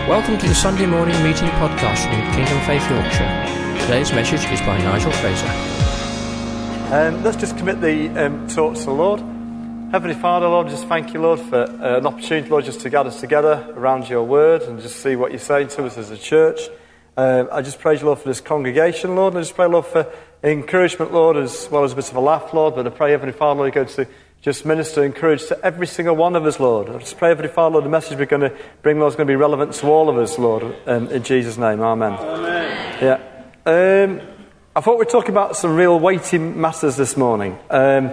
Welcome to the Sunday morning meeting podcast from Kingdom Faith Yorkshire. Today's message is by Nigel Fraser. Let's just commit the talk to the Lord. Heavenly Father, Lord, just thank you, Lord, for an opportunity, Lord, just to gather us together around your word and just see what you're saying to us as a church. I just praise you, Lord, for this congregation, Lord. And I just pray, Lord, for encouragement, Lord, as well as a bit of a laugh, Lord. But I pray, Heavenly Father, Lord, you're going to just minister, encourage to every single one of us, Lord. I just pray, Heavenly Father, Lord, the message we're going to bring, Lord, is going to be relevant to all of us, Lord. In Jesus' name, amen. Amen. Yeah. I thought we'd talk about some real weighty matters this morning and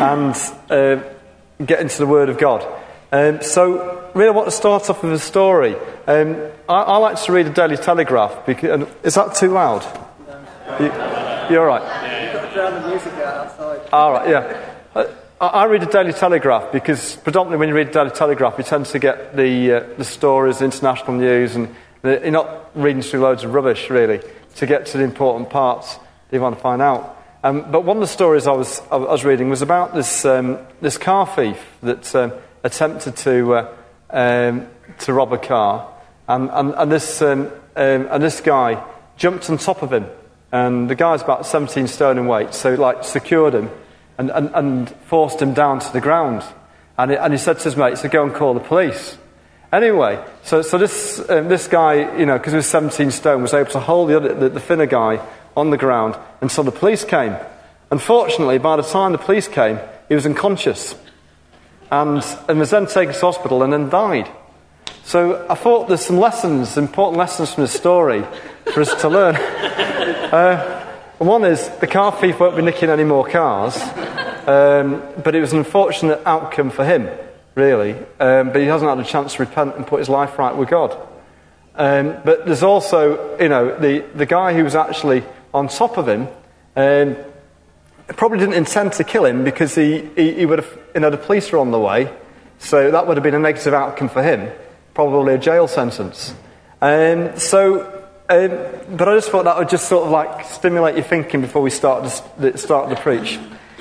get into the Word of God. So, really, I want to start off with a story. I like to read the Daily Telegraph. Is that too loud? No. You're all right? Yeah. You've got to drown the music out outside. All right, yeah. I read the Daily Telegraph because predominantly when you read the Daily Telegraph, you tend to get the stories, the international news, and you're not reading through loads of rubbish, really, to get to the important parts that you want to find out. But one of the stories I was reading was about this car thief that attempted to rob a car, and this guy jumped on top of him, and the guy's about 17 stone in weight, so secured him and forced him down to the ground, and he said to his mate, "Go and call the police." Anyway, so this guy, because he was 17 stone, was able to hold the thinner guy on the ground until the police came. Unfortunately, by the time the police came, he was unconscious and was then taken to hospital and then died. So I thought there's some important lessons from this story for us to learn. One is the car thief won't be nicking any more cars, but it was an unfortunate outcome for him, really. But he hasn't had a chance to repent and put his life right with God. But there's also, the guy who was actually on top of him probably didn't intend to kill him because he would have, the police were on the way, so that would have been a negative outcome for him, probably a jail sentence. But I just thought that would just sort of stimulate your thinking before we start the preach.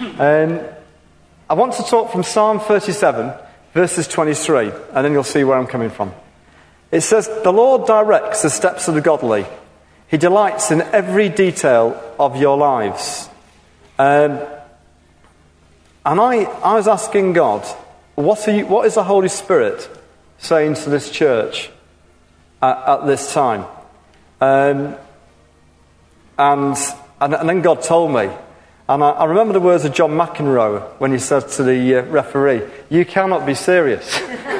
I want to talk from Psalm 37, verses 23, and then you'll see where I'm coming from. It says, "The Lord directs the steps of the godly. He delights in every detail of your lives." And I was asking God, what is the Holy Spirit saying to this church at this time? And then God told me, and I remember the words of John McEnroe when he said to the referee, "You cannot be serious."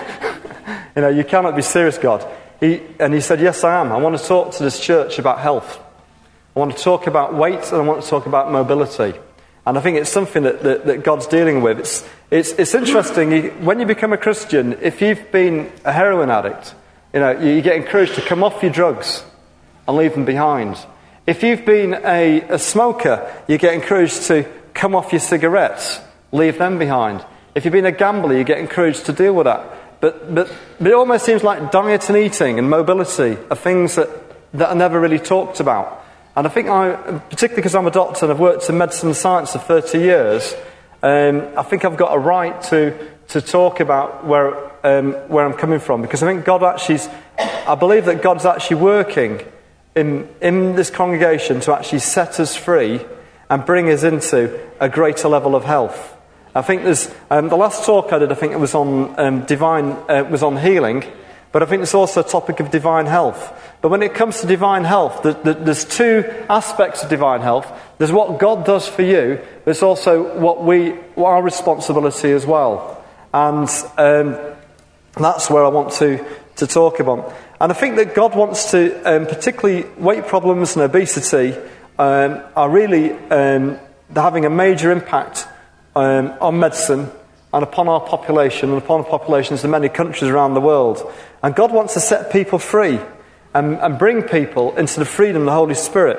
You cannot be serious, God. He said, "Yes, I am. I want to talk to this church about health. I want to talk about weight, and I want to talk about mobility." And I think it's something that God's dealing with. It's interesting, when you become a Christian, if you've been a heroin addict, you get encouraged to come off your drugs and leave them behind. If you've been a smoker, you get encouraged to come off your cigarettes, leave them behind. If you've been a gambler, you get encouraged to deal with that. But it almost seems like diet and eating and mobility are things that are never really talked about. And I think particularly because I'm a doctor and I've worked in medicine and science for 30 years, I think I've got a right to talk about where I'm coming from, because I think I believe that God's actually working in this congregation to actually set us free and bring us into a greater level of health. I think there's the last talk I did, I think it was on was on healing, but I think there's also a topic of divine health. But when it comes to divine health, there's two aspects of divine health. There's what God does for you, but it's also what our responsibility as well. And that's where I want to talk about. And I think that God wants to, particularly weight problems and obesity, are really having a major impact on medicine and upon our population and upon populations in many countries around the world. And God wants to set people free and bring people into the freedom of the Holy Spirit.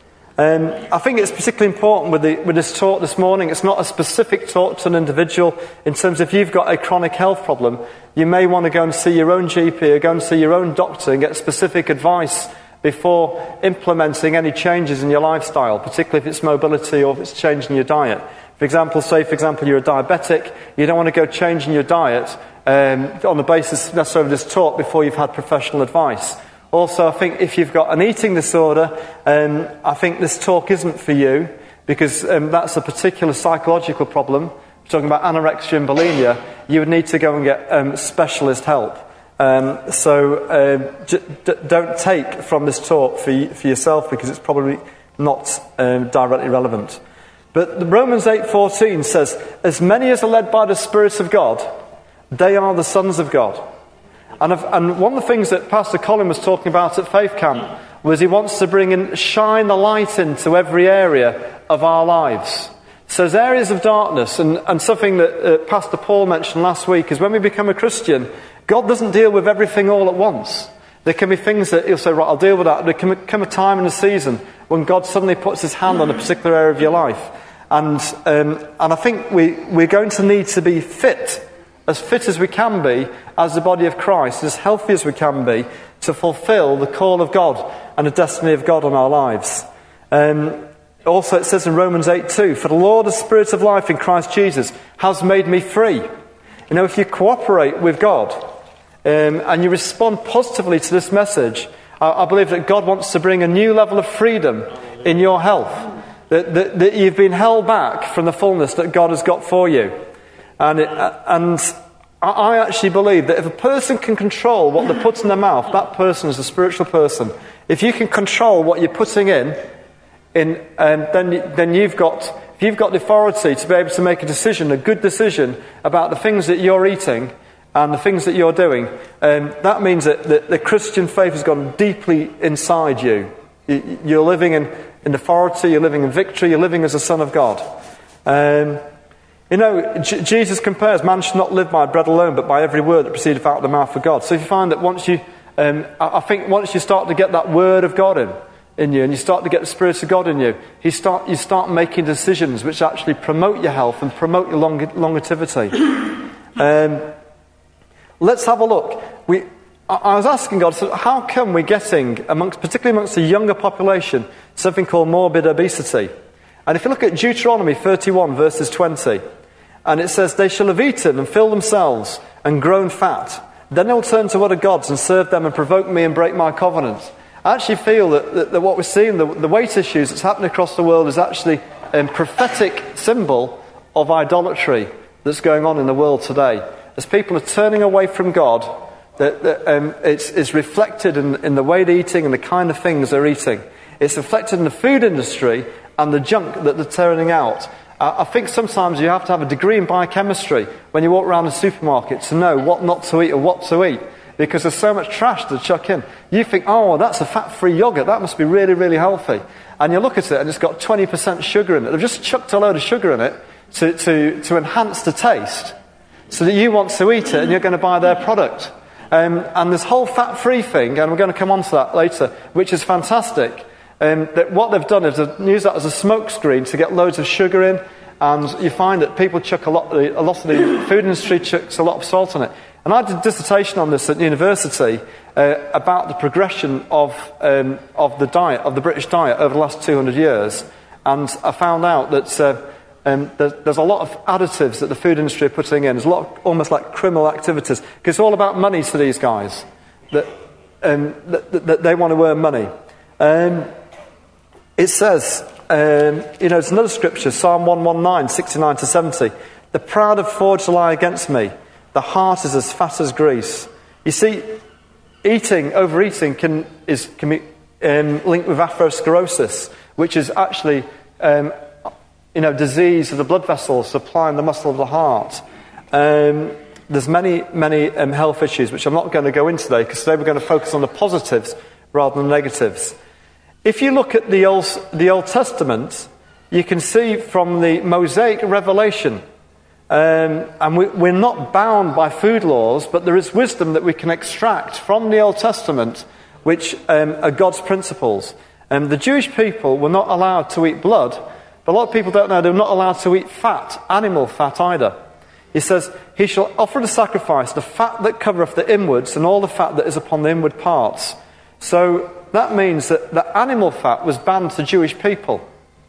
I think it's particularly important with this talk this morning. It's not a specific talk to an individual. In terms of if you've got a chronic health problem, you may want to go and see your own GP or go and see your own doctor and get specific advice before implementing any changes in your lifestyle, particularly if it's mobility or if it's changing your diet. For example, you're a diabetic, you don't want to go changing your diet on the basis necessarily of this talk before you've had professional advice. Also, I think if you've got an eating disorder, I think this talk isn't for you, because that's a particular psychological problem. We're talking about anorexia and bulimia. You would need to go and get specialist help. Don't take from this talk for yourself, because it's probably not directly relevant. But Romans 8:14 says, as many as are led by the Spirit of God, they are the sons of God. And one of the things that Pastor Colin was talking about at Faith Camp was he wants to shine the light into every area of our lives. So there's areas of darkness, and something that Pastor Paul mentioned last week is when we become a Christian, God doesn't deal with everything all at once. There can be things that he'll say, right, I'll deal with that. There can come a time in a season when God suddenly puts his hand on a particular area of your life. And I think we're going to need to be fit as we can be as the body of Christ, as healthy as we can be, to fulfill the call of God and the destiny of God on our lives. Also it says in Romans 8:2, for the Lord, the Spirit of life in Christ Jesus, has made me free. If you cooperate with God and you respond positively to this message, I believe that God wants to bring a new level of freedom in your health. That you've been held back from the fullness that God has got for you. And I actually believe that if a person can control what they put in their mouth, that person is a spiritual person. If you can control what you're putting in, then you've got the authority to be able to make a decision, a good decision, about the things that you're eating and the things that you're doing. That means that the Christian faith has gone deeply inside you. You're living in authority, you're living in victory, you're living as a son of God. Jesus compares, man should not live by bread alone, but by every word that proceedeth out of the mouth of God. So if you find that once you start to get that word of God in you, and you start to get the Spirit of God in you, you start making decisions which actually promote your health and promote your longevity. Let's have a look. I was asking God, so how come we're getting, particularly amongst the younger population, something called morbid obesity? And if you look at Deuteronomy 31 verses 20, and it says, they shall have eaten and filled themselves and grown fat. Then they'll turn to other gods and serve them and provoke me and break my covenant. I actually feel that what we're seeing, the weight issues that's happening across the world, is actually a prophetic symbol of idolatry that's going on in the world today. As people are turning away from God, it's reflected in the way they're eating and the kind of things they're eating. It's reflected in the food industry and the junk that they're turning out. I think sometimes you have to have a degree in biochemistry when you walk around the supermarket to know what not to eat or what to eat, because there's so much trash to chuck in. You think, oh, that's a fat-free yogurt, that must be really, really healthy. And you look at it and it's got 20% sugar in it. They've just chucked a load of sugar in it to enhance the taste, so that you want to eat it and you're going to buy their product. And this whole fat-free thing, and we're going to come on to that later, which is fantastic, that what they've done is they've used that as a smoke screen to get loads of sugar in, and you find that people chuck a lot of the food industry chucks a lot of salt on it. And I did a dissertation on this at university about the progression of the diet, of the British diet over the last 200 years, and I found out that there's a lot of additives that the food industry are putting in. There's a lot of almost like criminal activities, because it's all about money to these guys, that they want to earn money. It says, there's another scripture, Psalm 119, 69 to 70. The proud have forged a lie against me. The heart is as fat as grease. You see, overeating can be linked with atherosclerosis, which is actually disease of the blood vessels supplying the muscle of the heart. There's many health issues, which I'm not going to go into today, because today we're going to focus on the positives rather than the negatives. If you look at the Old Testament, you can see from the Mosaic revelation, and we're not bound by food laws, but there is wisdom that we can extract from the Old Testament, which are God's principles. The Jewish people were not allowed to eat blood, but a lot of people don't know they're not allowed to eat fat, animal fat either. He says, he shall offer the sacrifice the fat that covereth the inwards, and all the fat that is upon the inward parts. So that means that the animal fat was banned to Jewish people.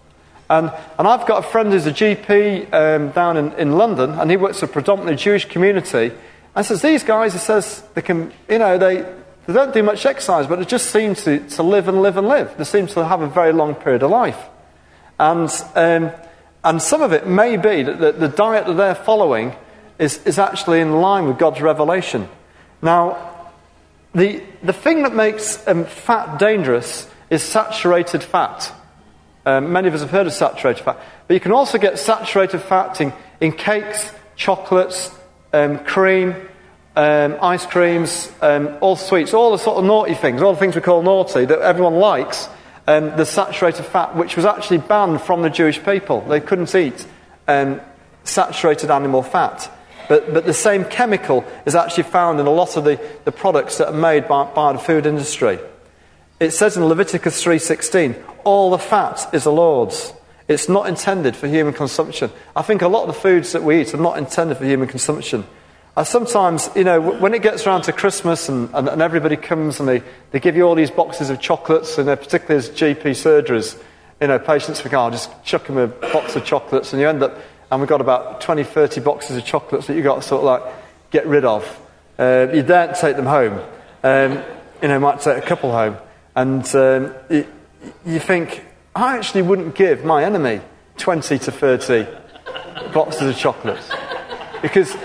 And I've got a friend who's a GP down in London, and he works for a predominantly Jewish community. And says these guys, he says, they can, they don't do much exercise, but they just seem to live and live and live. They seem to have a very long period of life. And some of it may be that the diet that they're following is actually in line with God's revelation. Now, the thing that makes fat dangerous is saturated fat. Many of us have heard of saturated fat. But you can also get saturated fat in cakes, chocolates, cream, ice creams, all sweets, all the sort of naughty things, all the things we call naughty that everyone likes. The saturated fat, which was actually banned from the Jewish people. They couldn't eat saturated animal fat. But the same chemical is actually found in a lot of the products that are made by the food industry. It says in Leviticus 3:16, all the fat is the Lord's. It's not intended for human consumption. I think a lot of the foods that we eat are not intended for human consumption. Sometimes, when it gets around to Christmas and everybody comes and they give you all these boxes of chocolates, and particularly as GP surgeries, patients think, I'll just chuck them a box of chocolates, and you end up, and we've got about 20, 30 boxes of chocolates that you've got to sort of get rid of. You don't take them home. Might take a couple home. And you think, I actually wouldn't give my enemy 20 to 30 boxes of chocolates. Because,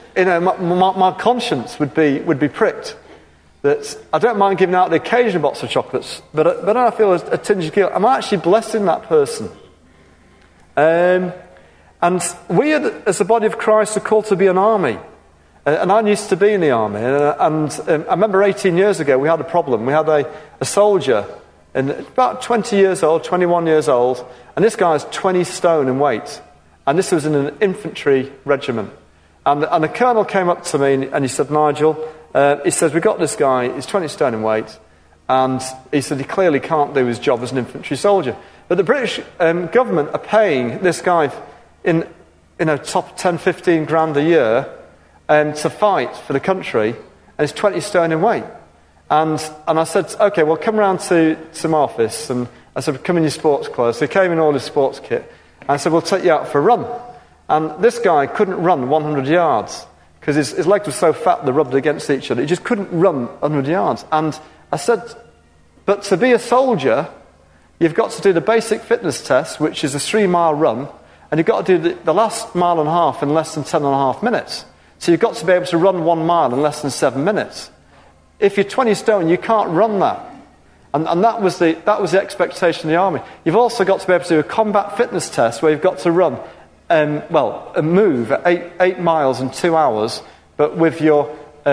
my conscience would be pricked. That I don't mind giving out the occasional box of chocolates, but I feel a tinge of guilt. Am I actually blessing that person? And we, as the body of Christ, are called to be an army. And I used to be in the army. And I remember 18 years ago, we had a problem. We had a soldier, and about 20 years old, 21 years old, and this guy's 20 stone in weight. And this was in an infantry regiment. And the colonel came up to me and he said, Nigel, he says, we got this guy, he's 20 stone in weight, and he said he clearly can't do his job as an infantry soldier. But the British government are paying this guy in top 10, 15 grand a year to fight for the country, and he's 20 stone in weight. And I said, okay, well, come round to my office. And I said, come in your sports clothes. So he came in all his sports kit. And I said, we'll take you out for a run. And this guy couldn't run 100 yards because his legs were so fat they rubbed against each other. He just couldn't run 100 yards. And I said, but to be a soldier, you've got to do the basic fitness test, which is a 3-mile run, and you've got to do the last mile and a half in less than 10.5 minutes. So you've got to be able to run 1 mile in less than 7 minutes. If you're 20 stone, you can't run that. And that was the expectation of the army. You've also got to be able to do a combat fitness test where you've got to run, move at 8 miles in 2 hours, but with your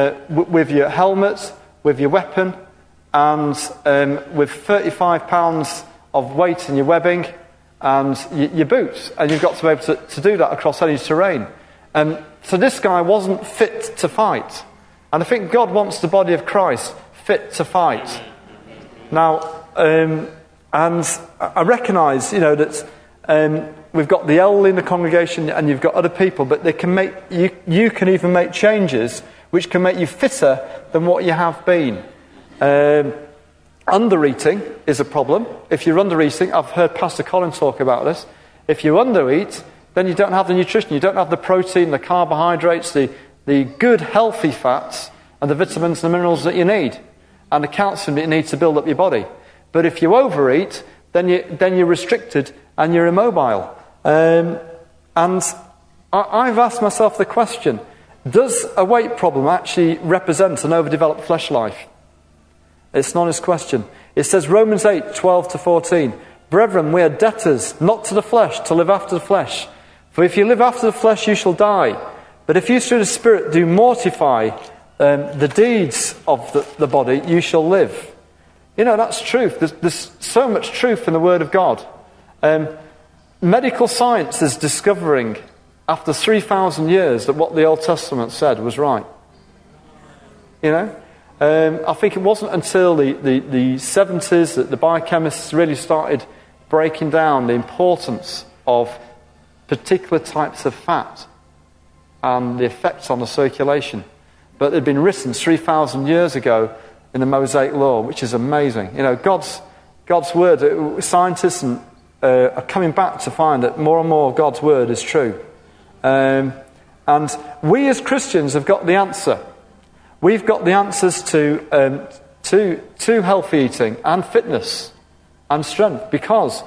helmet, with your weapon, and with 35 pounds of weight in your webbing, and your boots. And you've got to be able to do that across any terrain. So this guy wasn't fit to fight. And I think God wants the body of Christ fit to fight. Now, and I recognise, that we've got the elderly in the congregation and you've got other people, but they can make you can even make changes which can make you fitter than what you have been. Undereating is a problem. If you're undereating, I've heard Pastor Colin talk about this. If you undereat, then you don't have the nutrition, you don't have the protein, the carbohydrates, the good healthy fats, and the vitamins and the minerals that you need, and the calcium that you need to build up your body. But if you overeat, then you're restricted and you're immobile. And I've asked myself the question, does a weight problem actually represent an overdeveloped flesh life? It's an honest question. It says Romans 8:12-14, Brethren, we are debtors, not to the flesh, to live after the flesh. For if you live after the flesh, you shall die. But if you through the Spirit do mortify the deeds of the body, you shall live. That's truth. There's so much truth in the Word of God. Medical science is discovering, after 3,000 years, that what the Old Testament said was right. I think it wasn't until the 70s that the biochemists really started breaking down the importance of particular types of fat and the effects on the circulation. But it had been written 3,000 years ago in the Mosaic Law, which is amazing. God's word, scientists and are coming back to find that more and more of God's word is true. And we as Christians have got the answer. We've got the answers to healthy eating and fitness and strength, because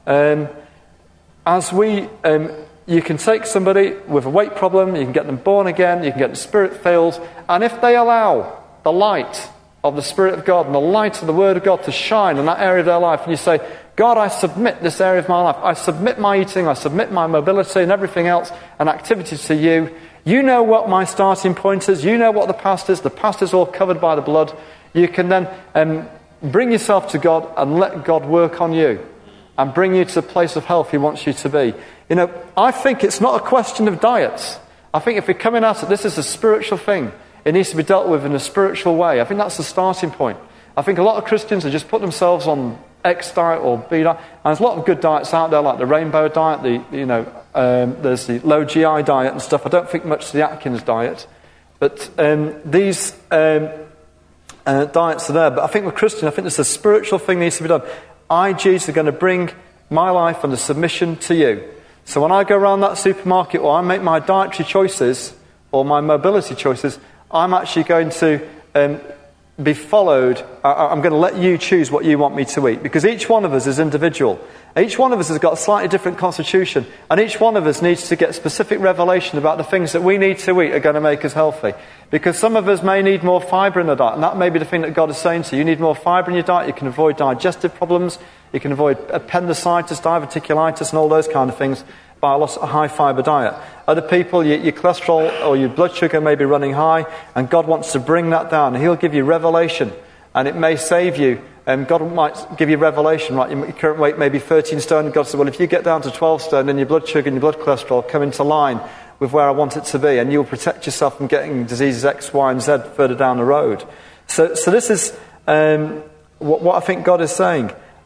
you can take somebody with a weight problem, you can get them born again, you can get them spirit-filled, and if they allow the light of the Spirit of God and the light of the Word of God to shine in that area of their life, and you say, God, I submit this area of my life, I submit my eating, I submit my mobility and everything else and activities to you. You know what my starting point is, you know what the past is all covered by the blood. You can then bring yourself to God and let God work on you and bring you to the place of health He wants you to be. You know, I think it's not a question of diets. I think if we're coming at it, this is a spiritual thing. It needs to be dealt with in a spiritual way. I think that's the starting point. I think a lot of Christians have just put themselves on X diet or B diet. And there's a lot of good diets out there, like the rainbow diet, there's the low GI diet and stuff. I don't think much of the Atkins diet. But these diets are there. But I think with Christian, I think there's a spiritual thing that needs to be done. I, Jesus, are going to bring my life under submission to you. So when I go around that supermarket or I make my dietary choices or my mobility choices, I'm actually going to be followed. I'm going to let you choose what you want me to eat, because each one of us is individual. Each one of us has got a slightly different constitution, and each one of us needs to get specific revelation about the things that we need to eat are going to make us healthy. Because some of us may need more fibre in the diet, and that may be the thing that God is saying to you. You need more fibre in your diet, you can avoid digestive problems, you can avoid appendicitis, diverticulitis and all those kind of things by a high fibre diet. Other people, your cholesterol or your blood sugar may be running high, and God wants to bring that down. He'll give you revelation, and it may save you. And God might give you revelation, right? Your current weight may be 13 stone, and God said, well, if you get down to 12 stone, then your blood sugar and your blood cholesterol come into line with where I want it to be, and you'll protect yourself from getting diseases X, Y, and Z further down the road. So this is what I think God is saying.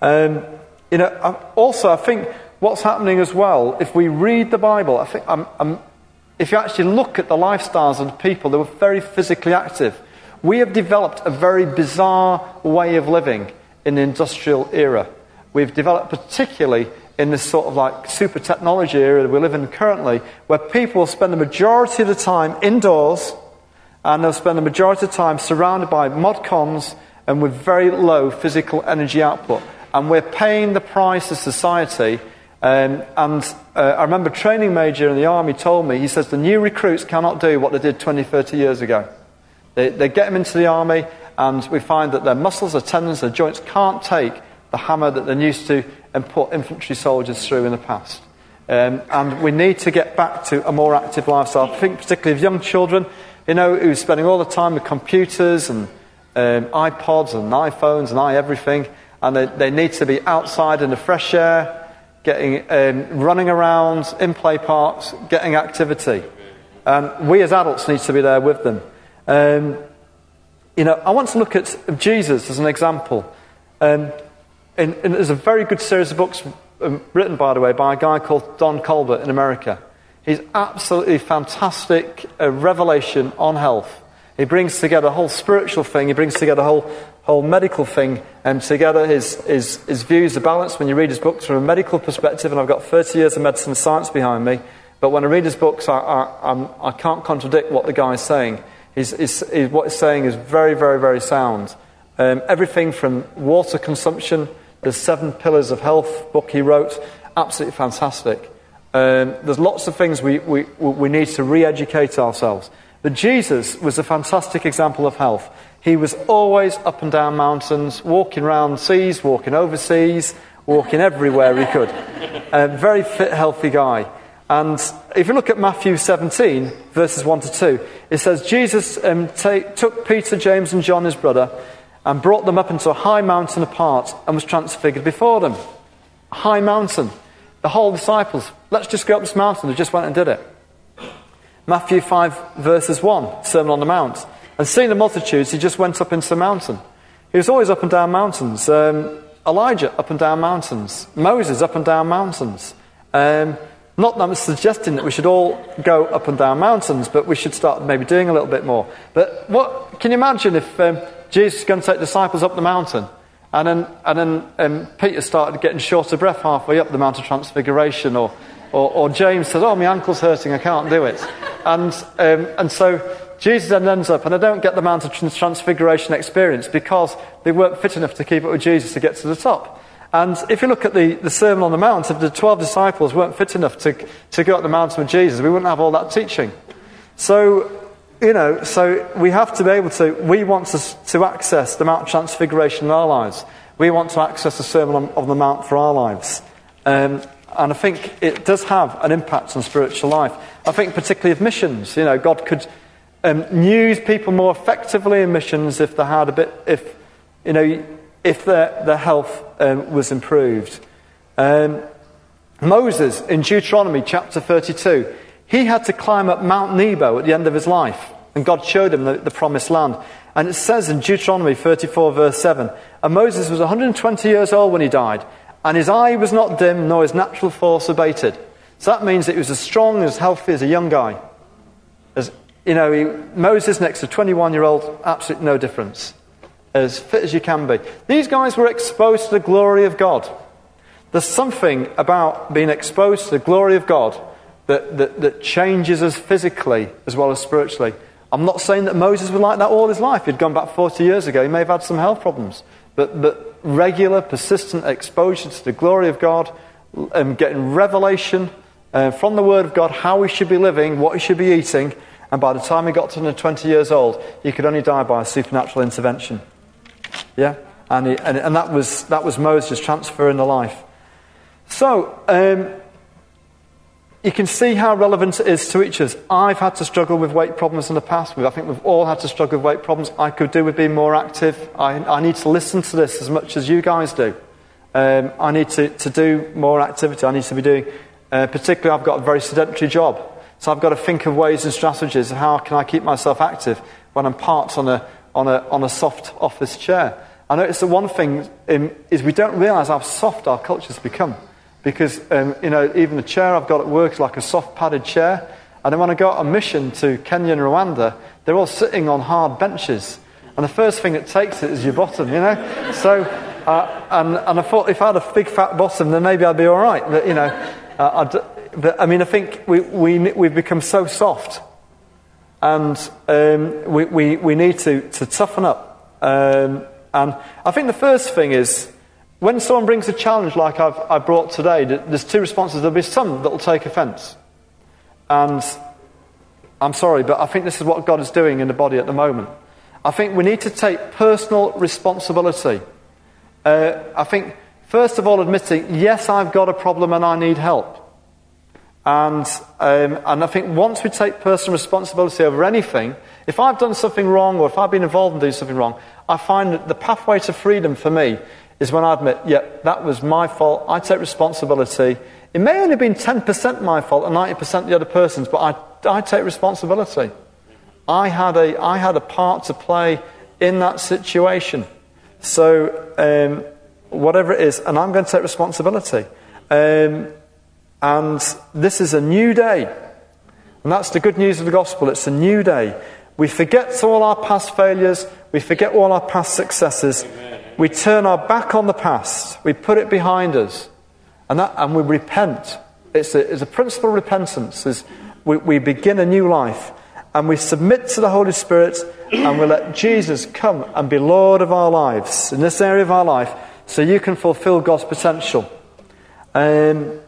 Also, I think what's happening as well, if we read the Bible, I think if you actually look at the lifestyles of the people, they were very physically active. We have developed a very bizarre way of living in the industrial era. We've developed particularly in this sort of like super technology era that we live in currently, where people will spend the majority of the time indoors, and they'll spend the majority of the time surrounded by mod cons and with very low physical energy output. And we're paying the price as society. I remember a training major in the army told me, he says, the new recruits cannot do what they did 20, 30 years ago. They get them into the army, and we find that their muscles, their tendons, their joints can't take the hammer that they're used to and put infantry soldiers through in the past. And we need to get back to a more active lifestyle. I think particularly of young children, who are spending all the time with computers and iPods and iPhones and everything, and they need to be outside in the fresh air, getting running around in play parks, getting activity. And we as adults need to be there with them. I want to look at Jesus as an example. There's a very good series of books written, by the way, by a guy called Don Colbert in America. He's absolutely fantastic revelation on health. He brings together a whole spiritual thing. He brings together a whole medical thing, and together his views are balanced when you read his books from a medical perspective. And I've got 30 years of medicine and science behind me, but when I read his books, I can't contradict what the guy's saying. What he's saying is very, very, very sound. Everything from water consumption, the 7 Pillars of Health book he wrote, absolutely fantastic. There's lots of things we need to re-educate ourselves. But Jesus was a fantastic example of health. He was always up and down mountains, walking around seas, walking overseas, walking everywhere he could. A very fit, healthy guy. And if you look at Matthew 17, verses 1 to 2, it says, Jesus took Peter, James and John, his brother, and brought them up into a high mountain apart and was transfigured before them. A high mountain. The whole disciples, let's just go up this mountain. They just went and did it. Matthew 5, verses 1, Sermon on the Mount. And seeing the multitudes, he just went up into the mountain. He was always up and down mountains. Elijah, up and down mountains. Moses, up and down mountains. Not that I'm suggesting that we should all go up and down mountains, but we should start maybe doing a little bit more. But can you imagine if Jesus is going to take disciples up the mountain, And then Peter started getting short of breath halfway up the Mount of Transfiguration, or James said, "Oh, my ankle's hurting, I can't do it." And so Jesus then ends up, and they don't get the Mount of Transfiguration experience because they weren't fit enough to keep up with Jesus to get to the top. And if you look at the Sermon on the Mount, if the 12 disciples weren't fit enough to go up the mountain with Jesus, we wouldn't have all that teaching. So, so we have to be able to, we want to access the Mount of Transfiguration in our lives. We want to access the Sermon on the Mount for our lives. And I think it does have an impact on spiritual life. I think particularly of missions. God could use people more effectively in missions if they had if their health was improved. Moses, in Deuteronomy chapter 32, he had to climb up Mount Nebo at the end of his life, and God showed him the promised land. And it says in Deuteronomy 34 verse 7, "And Moses was 120 years old when he died, and his eye was not dim, nor his natural force abated." So that means that he was as strong and as healthy as a young guy. Moses next to a 21-year-old, absolutely no difference. As fit as you can be. These guys were exposed to the glory of God. There's something about being exposed to the glory of God that changes us physically as well as spiritually. I'm not saying that Moses was like that all his life. He'd gone back 40 years ago. He may have had some health problems. But regular, persistent exposure to the glory of God, getting revelation from the Word of God, how he should be living, what he should be eating, and by the time he got to 20 years old, he could only die by a supernatural intervention. Yeah? And that was Moses transferring the life. So, you can see how relevant it is to each of us. I've had to struggle with weight problems in the past. I think we've all had to struggle with weight problems. I could do with being more active. I need to listen to this as much as you guys do. I need to do more activity. I need to be doing, particularly I've got a very sedentary job. So I've got to think of ways and strategies of how can I keep myself active when I'm parked on a soft office chair. I notice the one thing is we don't realise how soft our culture's become. Because, even the chair I've got at work is like a soft padded chair. And then when I go on mission to Kenya and Rwanda, they're all sitting on hard benches. And the first thing that takes it is your bottom, So, and I thought if I had a big fat bottom, then maybe I'd be all right. But, I think we've become so soft. And we need to toughen up. And I think the first thing is, when someone brings a challenge like I brought today, there's two responses. There'll be some that will take offence. And I'm sorry, but I think this is what God is doing in the body at the moment. I think we need to take personal responsibility. I think, first of all, admitting, yes, I've got a problem and I need help. And I think once we take personal responsibility over anything, if I've done something wrong or if I've been involved in doing something wrong, I find that the pathway to freedom for me is when I admit, that was my fault, I take responsibility. It may only have been 10% my fault and 90% the other person's, but I take responsibility. I had a part to play in that situation. So, whatever it is, and I'm going to take responsibility. And this is a new day. And that's the good news of the gospel. It's a new day. We forget all our past failures. We forget all our past successes. Amen. We turn our back on the past. We put it behind us. And we repent. It's a principle of repentance. We begin a new life. And we submit to the Holy Spirit. And we let Jesus come and be Lord of our lives. In this area of our life. So you can fulfill God's potential. I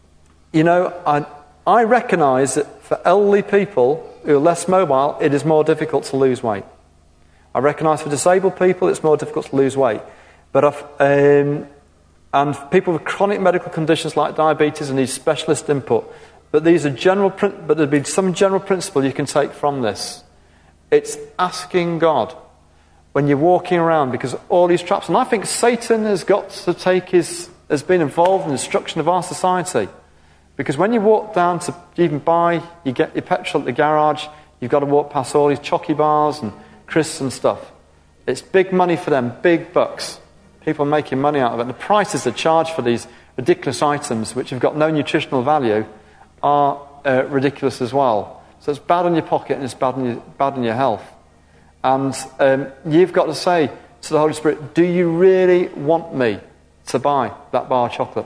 recognise that for elderly people who are less mobile, it is more difficult to lose weight. I recognise for disabled people, it's more difficult to lose weight. And people with chronic medical conditions like diabetes need specialist input. But there'd be some general principle you can take from this. It's asking God when you're walking around, because all these traps. And I think Satan has been involved in the destruction of our society. Because when you walk down to even you get your petrol at the garage, you've got to walk past all these chocky bars and crisps and stuff. It's big money for them, big bucks. People are making money out of it. And the prices they charge for these ridiculous items, which have got no nutritional value, are ridiculous as well. So it's bad on your pocket and it's bad on your health. And you've got to say, to the Holy Spirit, do you really want me to buy that bar of chocolate?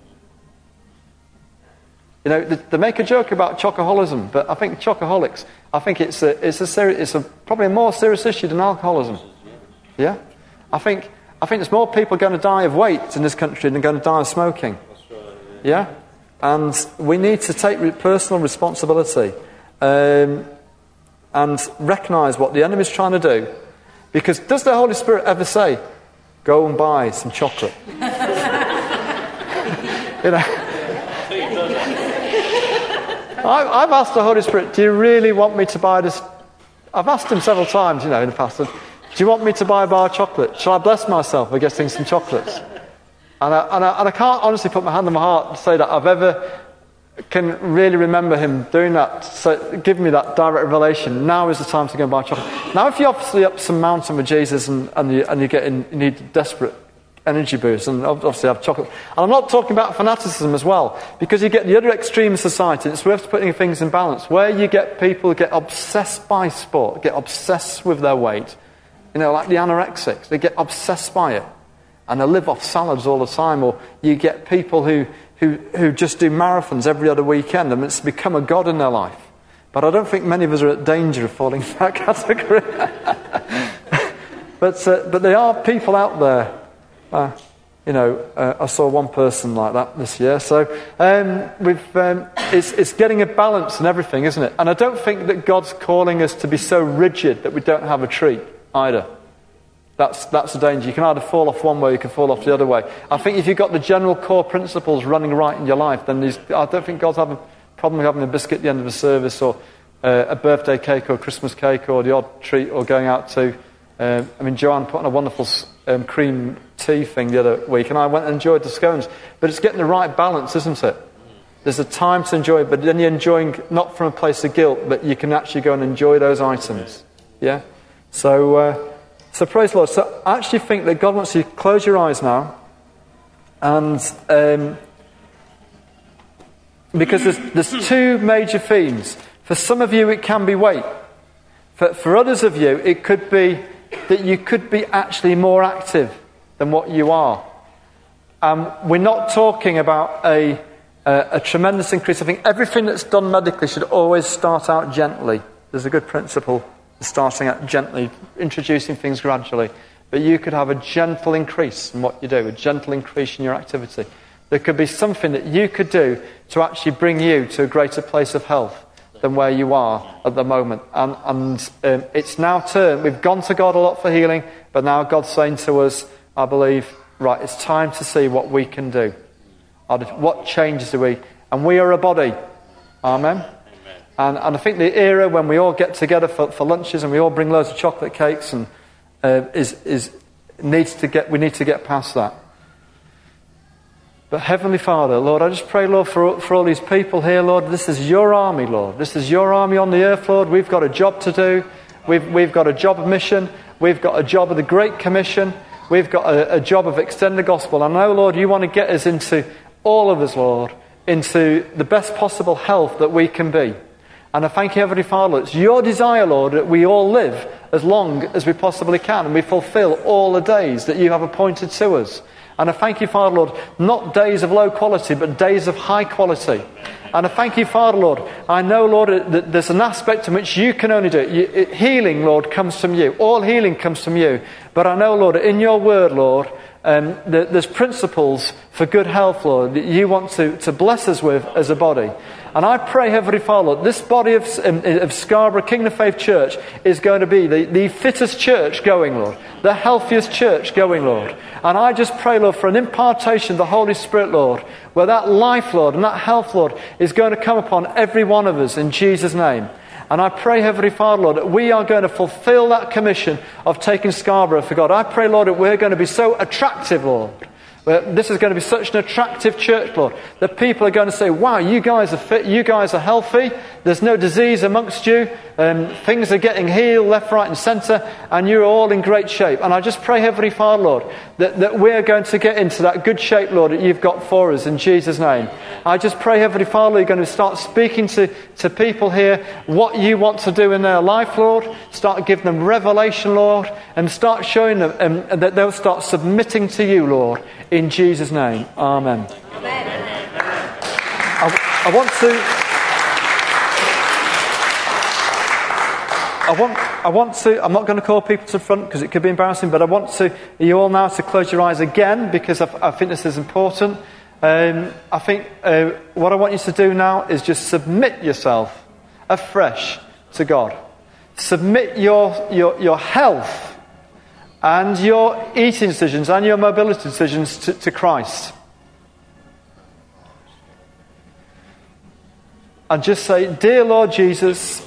You know, they make a joke about chocoholism, but I think chocoholics, I think it's probably a more serious issue than alcoholism. Yeah? I think there's more people going to die of weight in this country than going to die of smoking. Yeah? And we need to take personal responsibility and recognise what the enemy's trying to do. Because does the Holy Spirit ever say, go and buy some chocolate? You know, I've asked the Holy Spirit, do you really want me to buy this? I've asked him several times, you know, in the past, do you want me to buy a bar of chocolate? Shall I bless myself by getting some chocolates? And I can't honestly put my hand on my heart and say that I've ever can really remember him doing that. So give me that direct revelation. Now is the time to go and buy chocolate. Now if you're obviously up some mountain with Jesus and you need a desperate energy boost, and obviously have chocolate. And I'm not talking about fanaticism as well, because you get the other extreme of society. It's worth putting things in balance, where you get people who get obsessed by sport, get obsessed with their weight. You know, like the anorexics, they get obsessed by it, and they live off salads all the time. Or you get people who just do marathons every other weekend, and it's become a god in their life. But I don't think many of us are at danger of falling in that category. But there are people out there. I saw one person like that this year. So it's getting a balance and everything, isn't it? And I don't think that God's calling us to be so rigid that we don't have a treat either. That's a danger. You can either fall off one way, or you can fall off the other way. I think if you've got the general core principles running right in your life, then I don't think God's having a problem having a biscuit at the end of a service, or a birthday cake, or a Christmas cake, or the odd treat, or going out to... Joanne put on a wonderful cream tea thing the other week, and I went and enjoyed the scones. But it's getting the right balance, isn't it? There's a time to enjoy it, but then you're enjoying not from a place of guilt, but you can actually go and enjoy those items. Yeah? So praise the Lord. So I actually think that God wants you to close your eyes now, and because there's two major themes. For some of you, it can be weight. For others of you, it could be that you could be actually more active than what you are. We're not talking about a tremendous increase. I think everything that's done medically should always start out gently. There's a good principle of starting out gently, introducing things gradually. But you could have a gentle increase in what you do, a gentle increase in your activity. There could be something that you could do to actually bring you to a greater place of health than where you are at the moment. And it's now turned. We've gone to God a lot for healing, but now God's saying to us, I believe, right, it's time to see what we can do. What changes do we? And we are a body. Amen? And I think the era when we all get together for lunches and we all bring loads of chocolate cakes and we need to get past that. But Heavenly Father, Lord, I just pray, Lord, for all these people here, Lord, this is your army, Lord. This is your army on the earth, Lord. We've got a job to do. We've got a job of mission. We've got a job of the Great Commission. We've got a job of extending the gospel. I know, Lord, you want to get us into, all of us, Lord, into the best possible health that we can be. And I thank you, Heavenly Father, it's your desire, Lord, that we all live as long as we possibly can, and we fulfill all the days that you have appointed to us. And I thank you, Father, Lord, not days of low quality, but days of high quality. And I thank you, Father, Lord, I know, Lord, that there's an aspect in which you can only do it. Healing, Lord, comes from you. All healing comes from you. But I know, Lord, in your word, Lord, there's principles for good health, Lord, that you want to bless us with as a body. And I pray, Heavenly Father, Lord, this body of Scarborough Kingdom of Faith Church is going to be the fittest church going, Lord. The healthiest church going, Lord. And I just pray, Lord, for an impartation of the Holy Spirit, Lord, where that life, Lord, and that health, Lord, is going to come upon every one of us in Jesus' name. And I pray, Heavenly Father, Lord, that we are going to fulfill that commission of taking Scarborough for God. I pray, Lord, that we're going to be so attractive, Lord. This is going to be such an attractive church, Lord, that people are going to say, wow, you guys are fit, you guys are healthy, there's no disease amongst you, things are getting healed left, right and centre, and you're all in great shape. And I just pray, Heavenly Father, Lord, that we're going to get into that good shape, Lord, that you've got for us in Jesus' name. I just pray, Heavenly Father, you're going to start speaking to people here what you want to do in their life, Lord. Start giving them revelation, Lord, and start showing them that they'll start submitting to you, Lord, in Jesus' name. Amen. I want to, I'm not going to call people to the front because it could be embarrassing, but I want you all now to close your eyes again because I think this is important. I think what I want you to do now is just submit yourself afresh to God. Submit your health and your eating decisions and your mobility decisions to Christ. And just say, dear Lord Jesus,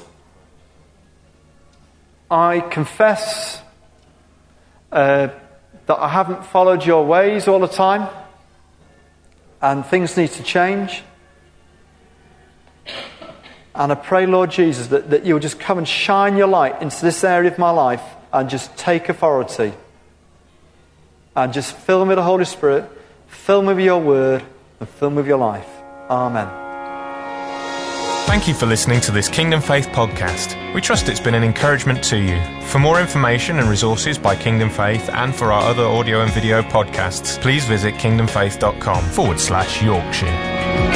I confess that I haven't followed your ways all the time and things need to change. And I pray, Lord Jesus, that you'll just come and shine your light into this area of my life and just take authority. And just fill me with the Holy Spirit, fill me with your word, and fill me with your life. Amen. Thank you for listening to this Kingdom Faith podcast. We trust it's been an encouragement to you. For more information and resources by Kingdom Faith and for our other audio and video podcasts, please visit kingdomfaith.com/Yorkshire.